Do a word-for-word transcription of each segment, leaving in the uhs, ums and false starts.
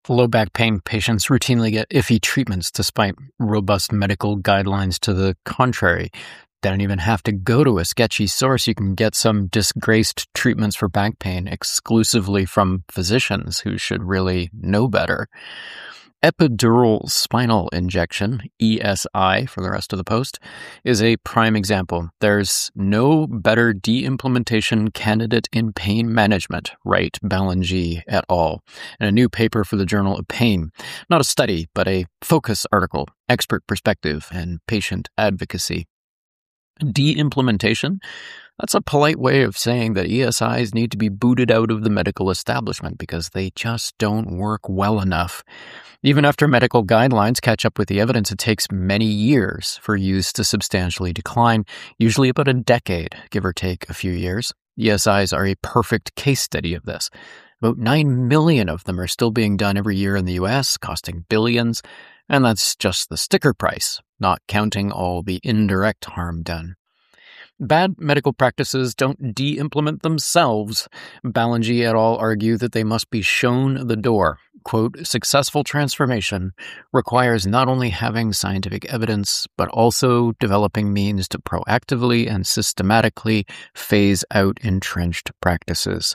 Low back pain patients routinely get iffy treatments despite robust medical guidelines to the contrary. They don't even have to go to a sketchy source. You can get some disgraced treatments for back pain exclusively from physicians who should really know better. Epidural spinal injection, E S I for the rest of the post, is a prime example. There's no better de-implementation candidate in pain management, write Balangi et al. In a new paper for the Journal of Pain. Not a study, but a focus article, expert perspective, and patient advocacy. De-implementation? That's a polite way of saying that E S Is need to be booted out of the medical establishment because they just don't work well enough. Even after medical guidelines catch up with the evidence, it takes many years for use to substantially decline, usually about a decade, give or take a few years. E S Is are a perfect case study of this. About nine million of them are still being done every year in the U S, costing billions, and that's just the sticker price, not counting all the indirect harm done. Bad medical practices don't de-implement themselves. Balangi et al. Argue that they must be shown the door. Quote, successful transformation requires not only having scientific evidence, but also developing means to proactively and systematically phase out entrenched practices.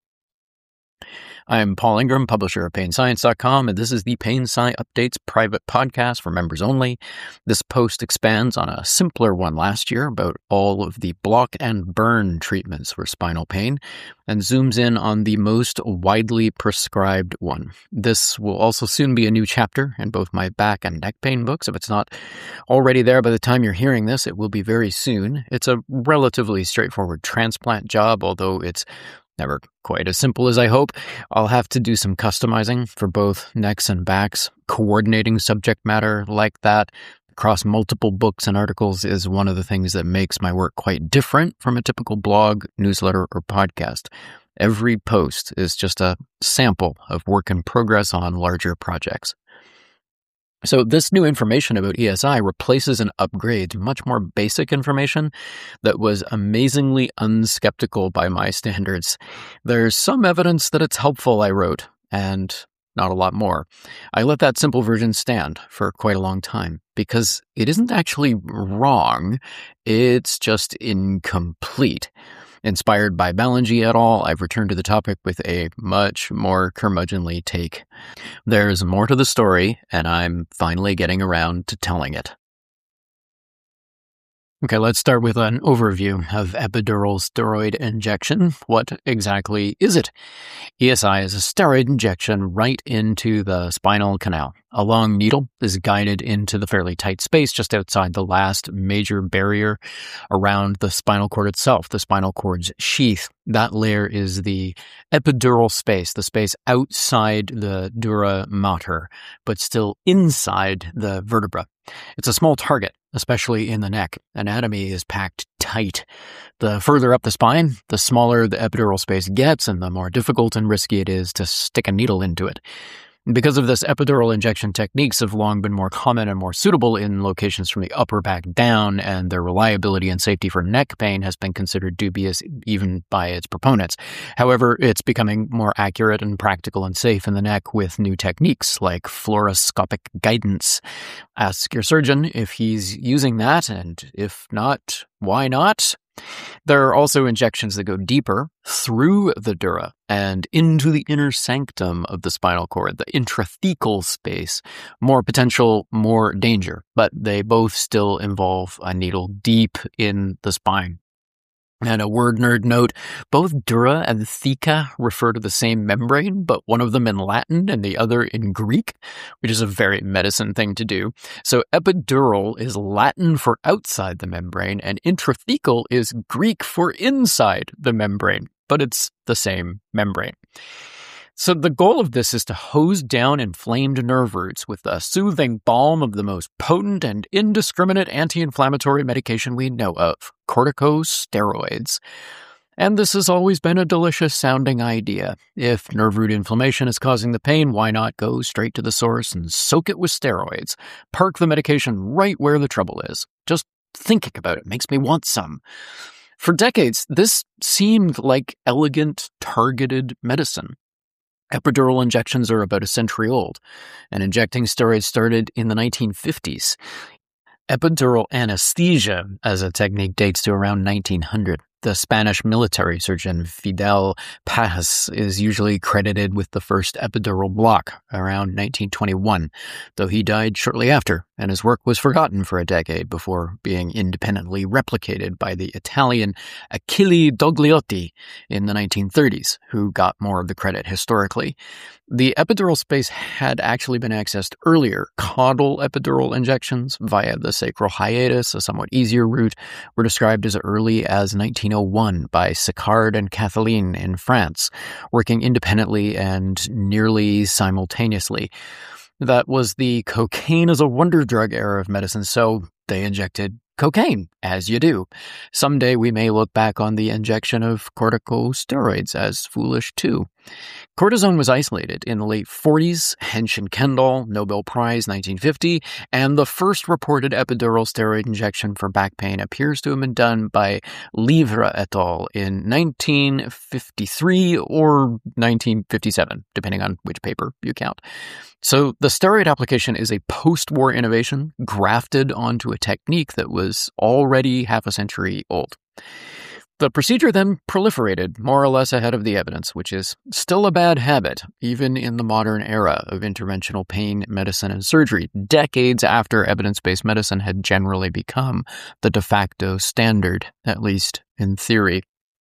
I'm Paul Ingram, publisher of pain science dot com, and this is the Pain Sci Updates private podcast for members only. This post expands on a simpler one last year about all of the block and burn treatments for spinal pain and zooms in on the most widely prescribed one. This will also soon be a new chapter in both my back and neck pain books. If it's not already there by the time you're hearing this, it will be very soon. It's a relatively straightforward transplant job, although it's never quite as simple as I hope. I'll have to do some customizing for both necks and backs. Coordinating subject matter like that across multiple books and articles is one of the things that makes my work quite different from a typical blog, newsletter, or podcast. Every post is just a sample of work in progress on larger projects. So this new information about E S I replaces and upgrades much more basic information that was amazingly unskeptical by my standards. There's some evidence that it's helpful, I wrote, and not a lot more. I let that simple version stand for quite a long time because it isn't actually wrong, it's just incomplete. Inspired by Balangi et al., I've returned to the topic with a much more curmudgeonly take. There's more to the story, and I'm finally getting around to telling it. Okay, let's start with an overview of epidural steroid injection. What exactly is it? E S I is a steroid injection right into the spinal canal. A long needle is guided into the fairly tight space just outside the last major barrier around the spinal cord itself, the spinal cord's sheath. That layer is the epidural space, the space outside the dura mater, but still inside the vertebra. It's a small target, especially in the neck. Anatomy is packed tight. The further up the spine, the smaller the epidural space gets and the more difficult and risky it is to stick a needle into it. Because of this, epidural injection techniques have long been more common and more suitable in locations from the upper back down, and their reliability and safety for neck pain has been considered dubious even by its proponents. However, it's becoming more accurate and practical and safe in the neck with new techniques like fluoroscopic guidance. Ask your surgeon if he's using that, and if not, why not? There are also injections that go deeper through the dura and into the inner sanctum of the spinal cord, the intrathecal space. More potential, more danger, but they both still involve a needle deep in the spine. And a word nerd note, both dura and theca refer to the same membrane, but one of them in Latin and the other in Greek, which is a very medicine thing to do. So epidural is Latin for outside the membrane, and intrathecal is Greek for inside the membrane, but it's the same membrane. So the goal of this is to hose down inflamed nerve roots with the soothing balm of the most potent and indiscriminate anti-inflammatory medication we know of, corticosteroids. And this has always been a delicious-sounding idea. If nerve root inflammation is causing the pain, why not go straight to the source and soak it with steroids? Park the medication right where the trouble is. Just thinking about it makes me want some. For decades, this seemed like elegant, targeted medicine. Epidural injections are about a century old, and injecting steroids started in the nineteen fifties. Epidural anesthesia as a technique dates to around nineteen hundred. The Spanish military surgeon Fidel Paz is usually credited with the first epidural block around nineteen twenty-one, though he died shortly after, and his work was forgotten for a decade before being independently replicated by the Italian Achille Dogliotti in the nineteen thirties, who got more of the credit historically. The epidural space had actually been accessed earlier. Caudal epidural injections via the sacral hiatus, a somewhat easier route, were described as early as nineteen oh one by Sicard and Kathleen in France, working independently and nearly simultaneously. That was the cocaine as a wonder drug era of medicine, so they injected cocaine, as you do. Someday we may look back on the injection of corticosteroids as foolish too. Cortisone was isolated in the late forties, Hensch and Kendall, Nobel Prize nineteen fifty, and the first reported epidural steroid injection for back pain appears to have been done by Livre et al. In nineteen fifty-three or nineteen fifty-seven, depending on which paper you count. So the steroid application is a post-war innovation grafted onto a technique that was already half a century old. The procedure then proliferated more or less ahead of the evidence, which is still a bad habit, even in the modern era of interventional pain medicine and surgery, decades after evidence-based medicine had generally become the de facto standard, at least in theory.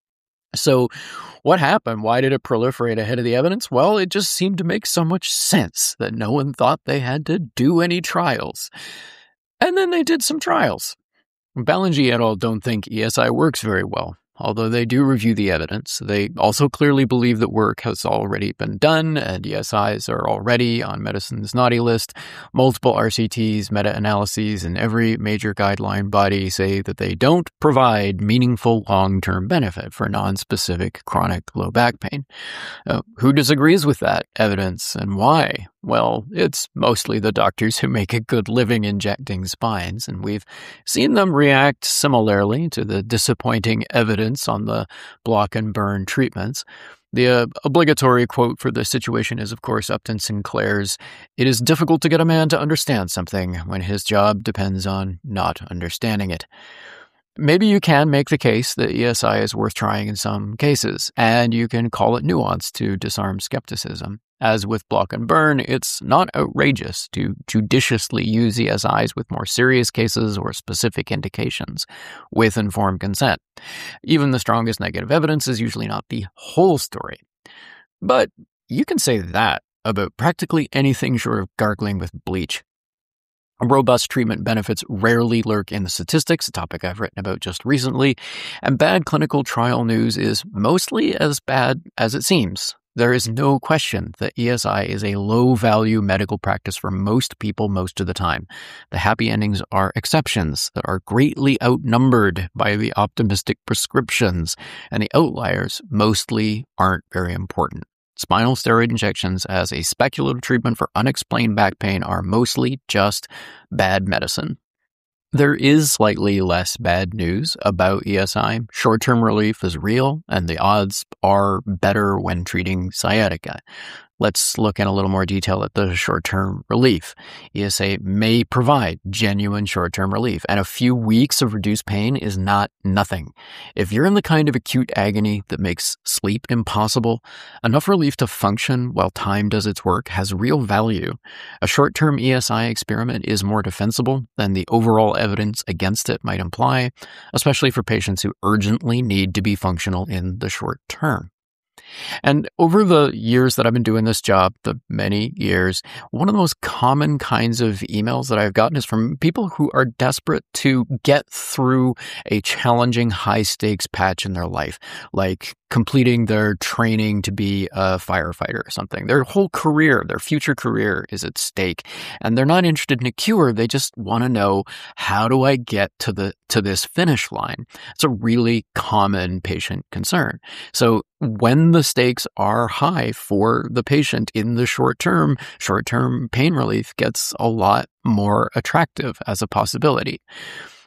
So what happened? Why did it proliferate ahead of the evidence? Well, it just seemed to make so much sense that no one thought they had to do any trials. And then they did some trials. Ballengee et al. Don't think E S I works very well. Although they do review the evidence, they also clearly believe that work has already been done, and E S Is are already on medicine's naughty list. Multiple R C Ts, meta-analyses, and every major guideline body say that they don't provide meaningful long-term benefit for non-specific chronic low back pain. Uh, who disagrees with that evidence, and why? Well, it's mostly the doctors who make a good living injecting spines, and we've seen them react similarly to the disappointing evidence on the block and burn treatments. The uh, obligatory quote for this situation is, of course, Upton Sinclair's, "It is difficult to get a man to understand something when his job depends on not understanding it." Maybe you can make the case that E S I is worth trying in some cases, and you can call it nuance to disarm skepticism. As with block and burn, it's not outrageous to judiciously use E S Is with more serious cases or specific indications, with informed consent. Even the strongest negative evidence is usually not the whole story. But you can say that about practically anything short of gargling with bleach. Robust treatment benefits rarely lurk in the statistics, a topic I've written about just recently, and bad clinical trial news is mostly as bad as it seems. There is no question that E S I is a low-value medical practice for most people most of the time. The happy endings are exceptions that are greatly outnumbered by the optimistic prescriptions, and the outliers mostly aren't very important. Spinal steroid injections as a speculative treatment for unexplained back pain are mostly just bad medicine. There is slightly less bad news about E S I. Short-term relief is real, and the odds are better when treating sciatica. Let's look in a little more detail at the short-term relief. E S I may provide genuine short-term relief, and a few weeks of reduced pain is not nothing. If you're in the kind of acute agony that makes sleep impossible, enough relief to function while time does its work has real value. A short-term E S I experiment is more defensible than the overall evidence against it might imply, especially for patients who urgently need to be functional in the short term. And over the years that I've been doing this job, the many years, one of the most common kinds of emails that I've gotten is from people who are desperate to get through a challenging high-stakes patch in their life, like completing their training to be a firefighter or something. Their whole career, their future career is at stake, and they're not interested in a cure. They just want to know, how do I get to the to this finish line? It's a really common patient concern. So when the stakes are high for the patient in the short term, short-term pain relief gets a lot more attractive as a possibility.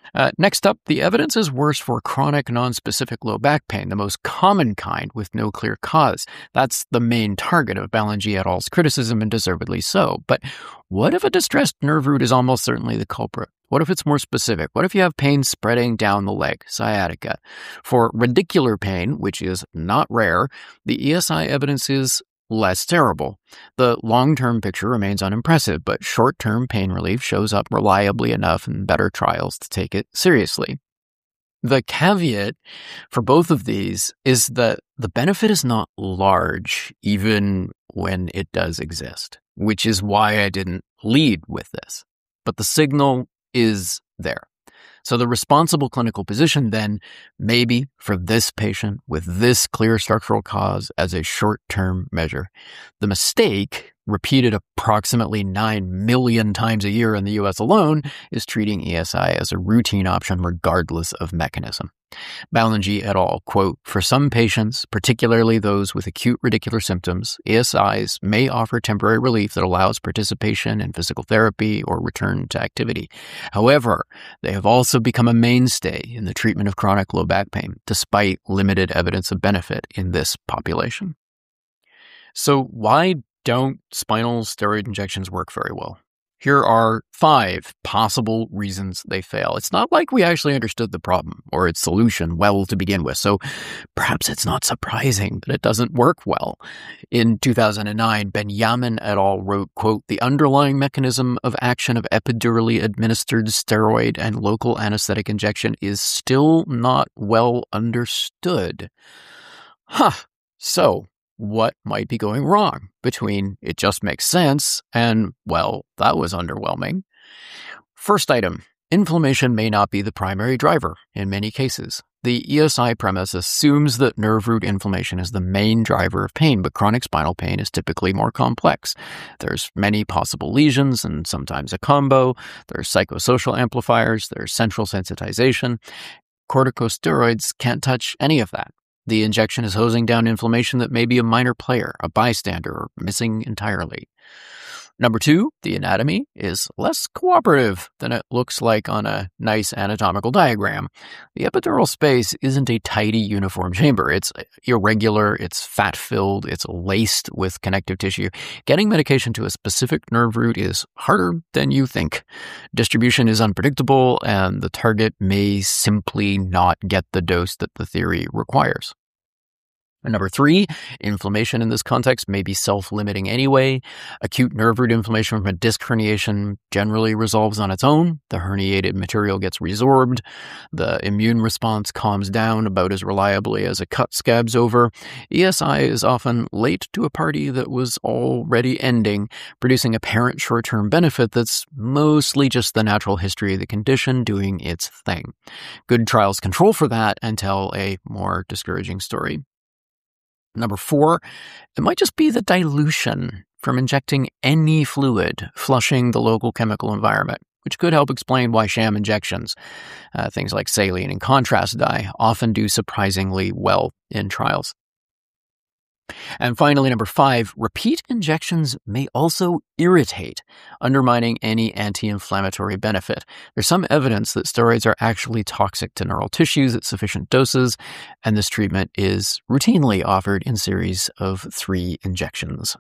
Uh, next up, the evidence is worse for chronic nonspecific low back pain, the most common kind with no clear cause. That's the main target of Ballengee et al.'s criticism, and deservedly so. But what if a distressed nerve root is almost certainly the culprit? What if it's more specific? What if you have pain spreading down the leg, sciatica? For radicular pain, which is not rare, the E S I evidence is less terrible. The long-term picture remains unimpressive, but short-term pain relief shows up reliably enough in better trials to take it seriously. The caveat for both of these is that the benefit is not large, even when it does exist, which is why I didn't lead with this. But the signal is there. So the responsible clinical position then may be for this patient with this clear structural cause as a short-term measure. The mistake, repeated approximately nine million times a year in the U S alone, is treating E S I as a routine option regardless of mechanism. Ballengee et al. Quote, "For some patients, particularly those with acute radicular symptoms, E S Is may offer temporary relief that allows participation in physical therapy or return to activity. However, they have also become a mainstay in the treatment of chronic low back pain, despite limited evidence of benefit in this population." So why don't spinal steroid injections work very well? Here are five possible reasons they fail. It's not like we actually understood the problem or its solution well to begin with, so perhaps it's not surprising that it doesn't work well. In two thousand nine, Benjamin et al. Wrote, quote, "The underlying mechanism of action of epidurally administered steroid and local anesthetic injection is still not well understood." Huh. So, what might be going wrong between "it just makes sense" and, well, that was underwhelming? First item, inflammation may not be the primary driver in many cases. The E S I premise assumes that nerve root inflammation is the main driver of pain, but chronic spinal pain is typically more complex. There's many possible lesions and sometimes a combo. There's psychosocial amplifiers. There's central sensitization. Corticosteroids can't touch any of that. The injection is hosing down inflammation that may be a minor player, a bystander, or missing entirely. Number two, the anatomy is less cooperative than it looks like on a nice anatomical diagram. The epidural space isn't a tidy, uniform chamber. It's irregular, it's fat-filled, it's laced with connective tissue. Getting medication to a specific nerve root is harder than you think. Distribution is unpredictable, and the target may simply not get the dose that the theory requires. And number three, inflammation in this context may be self-limiting anyway. Acute nerve root inflammation from a disc herniation generally resolves on its own. The herniated material gets resorbed. The immune response calms down about as reliably as a cut scabs over. E S I is often late to a party that was already ending, producing apparent short-term benefit that's mostly just the natural history of the condition doing its thing. Good trials control for that and tell a more discouraging story. Number four, it might just be the dilution from injecting any fluid, flushing the local chemical environment, which could help explain why sham injections, uh, things like saline and contrast dye, often do surprisingly well in trials. And finally, number five, repeat injections may also irritate, undermining any anti-inflammatory benefit. There's some evidence that steroids are actually toxic to neural tissues at sufficient doses, and this treatment is routinely offered in series of three injections.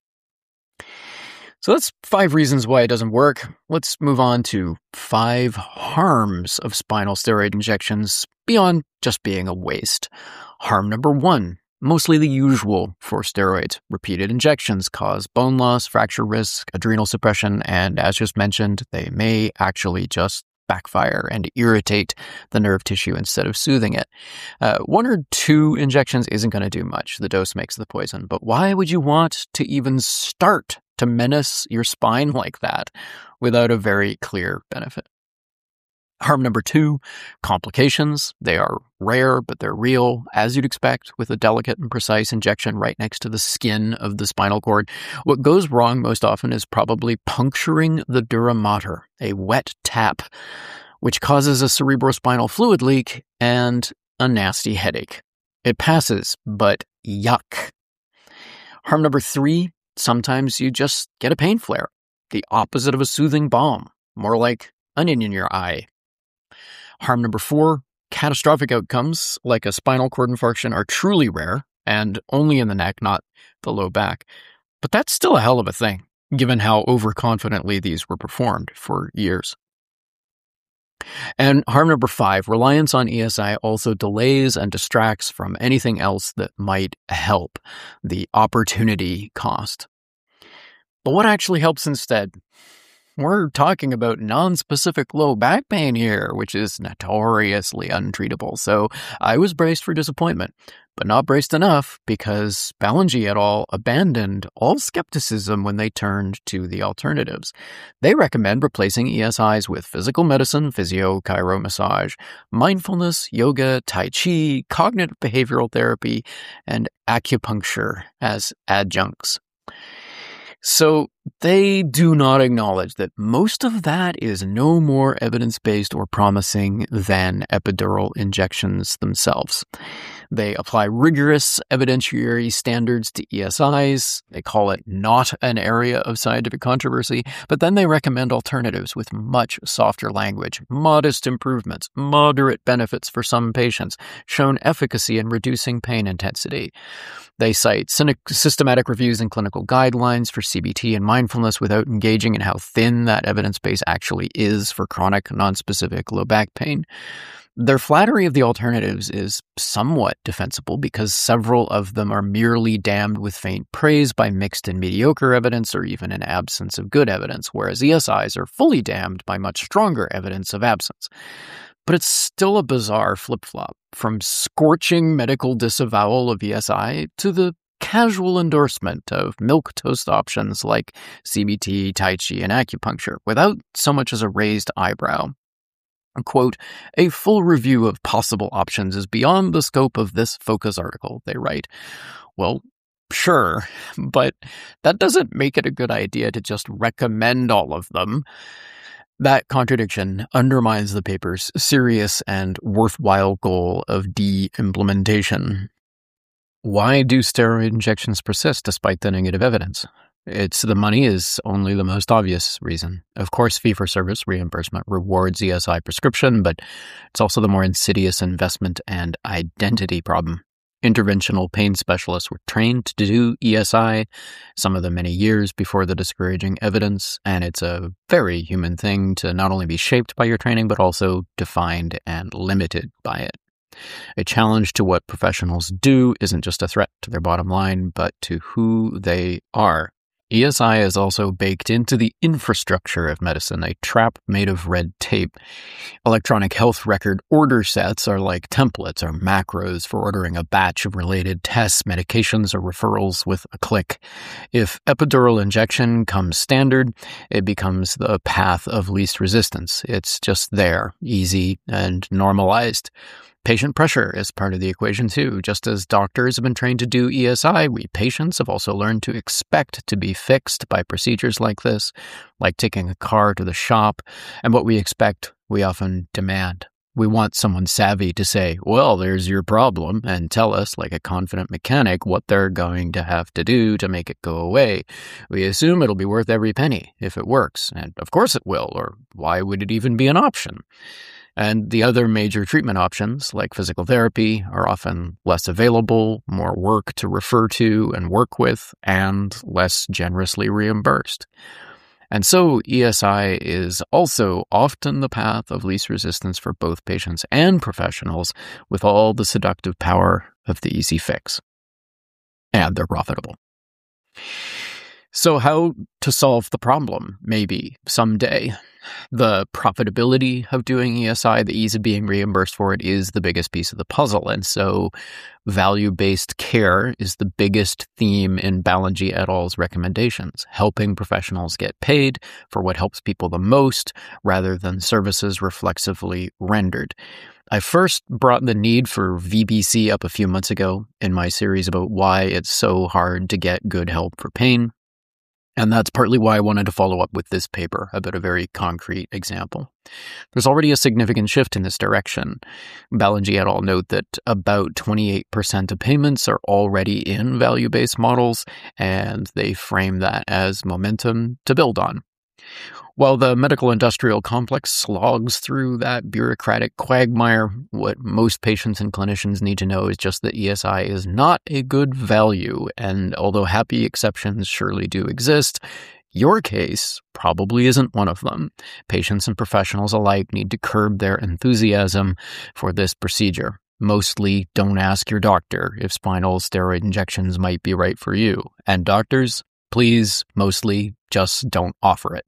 So that's five reasons why it doesn't work. Let's move on to five harms of spinal steroid injections beyond just being a waste. Harm number one. Mostly the usual for steroids. Repeated injections cause bone loss, fracture risk, adrenal suppression, and as just mentioned, they may actually just backfire and irritate the nerve tissue instead of soothing it. Uh, one or two injections isn't going to do much. The dose makes the poison. But why would you want to even start to menace your spine like that without a very clear benefit? Harm number two, complications. They are rare, but they're real, as you'd expect, with a delicate and precise injection right next to the skin of the spinal cord. What goes wrong most often is probably puncturing the dura mater, a wet tap, which causes a cerebrospinal fluid leak and a nasty headache. It passes, but yuck. Harm number three, sometimes you just get a pain flare, the opposite of a soothing balm, more like onion in your eye. Harm number four, catastrophic outcomes like a spinal cord infarction are truly rare and only in the neck, not the low back. But that's still a hell of a thing, given how overconfidently these were performed for years. And harm number five, reliance on E S I also delays and distracts from anything else that might help, the opportunity cost. But what actually helps instead? We're talking about non-specific low back pain here, which is notoriously untreatable. So I was braced for disappointment, but not braced enough because Ballengee et al. Abandoned all skepticism when they turned to the alternatives. They recommend replacing E S Is with physical medicine, physio, chiro massage, mindfulness, yoga, tai chi, cognitive behavioral therapy, and acupuncture as adjuncts. So they do not acknowledge that most of that is no more evidence-based or promising than epidural injections themselves. They apply rigorous evidentiary standards to E S Is. They call it not an area of scientific controversy, but then they recommend alternatives with much softer language, modest improvements, moderate benefits for some patients, shown efficacy in reducing pain intensity. They cite systematic reviews and clinical guidelines for C B T and mindfulness without engaging in how thin that evidence base actually is for chronic, nonspecific low back pain. Their flattery of the alternatives is somewhat defensible because several of them are merely damned with faint praise by mixed and mediocre evidence or even an absence of good evidence, whereas E S Is are fully damned by much stronger evidence of absence. But it's still a bizarre flip-flop, from scorching medical disavowal of E S I to the casual endorsement of milquetoast options like C B T, Tai Chi, and acupuncture, without so much as a raised eyebrow. Quote, a full review of possible options is beyond the scope of this Focus article, they write. Well, sure, but that doesn't make it a good idea to just recommend all of them. That contradiction undermines the paper's serious and worthwhile goal of de-implementation. Why do steroid injections persist despite the negative evidence? It's the money is only the most obvious reason. Of course, fee-for-service reimbursement rewards E S I prescription, but it's also the more insidious investment and identity problem. Interventional pain specialists were trained to do E S I, some of them many years before the discouraging evidence, and it's a very human thing to not only be shaped by your training, but also defined and limited by it. A challenge to what professionals do isn't just a threat to their bottom line, but to who they are. E S I is also baked into the infrastructure of medicine, a trap made of red tape. Electronic health record order sets are like templates or macros for ordering a batch of related tests, medications, or referrals with a click. If epidural injection comes standard, it becomes the path of least resistance. It's just there, easy and normalized. Patient pressure is part of the equation too. Just as doctors have been trained to do E S I, we patients have also learned to expect to be fixed by procedures like this, like taking a car to the shop. And what we expect, we often demand. We want someone savvy to say, well, there's your problem, and tell us, like a confident mechanic, what they're going to have to do to make it go away. We assume it'll be worth every penny if it works, and of course it will, or why would it even be an option? And the other major treatment options, like physical therapy, are often less available, more work to refer to and work with, and less generously reimbursed. And so E S I is also often the path of least resistance for both patients and professionals, with all the seductive power of the easy fix. And they're profitable. So how to solve the problem, maybe, someday. The profitability of doing E S I, the ease of being reimbursed for it, is the biggest piece of the puzzle. And so value-based care is the biggest theme in Ballengee et al.'s recommendations, helping professionals get paid for what helps people the most rather than services reflexively rendered. I first brought the need for V B C up a few months ago in my series about why it's so hard to get good help for pain. And that's partly why I wanted to follow up with this paper about a very concrete example. There's already a significant shift in this direction. Ballengee et al. Note that about twenty-eight percent of payments are already in value-based models, and they frame that as momentum to build on. While the medical industrial complex slogs through that bureaucratic quagmire, what most patients and clinicians need to know is just that E S I is not a good value, and although happy exceptions surely do exist, your case probably isn't one of them. Patients and professionals alike need to curb their enthusiasm for this procedure. Mostly don't ask your doctor if spinal steroid injections might be right for you. And doctors, please, mostly just don't offer it.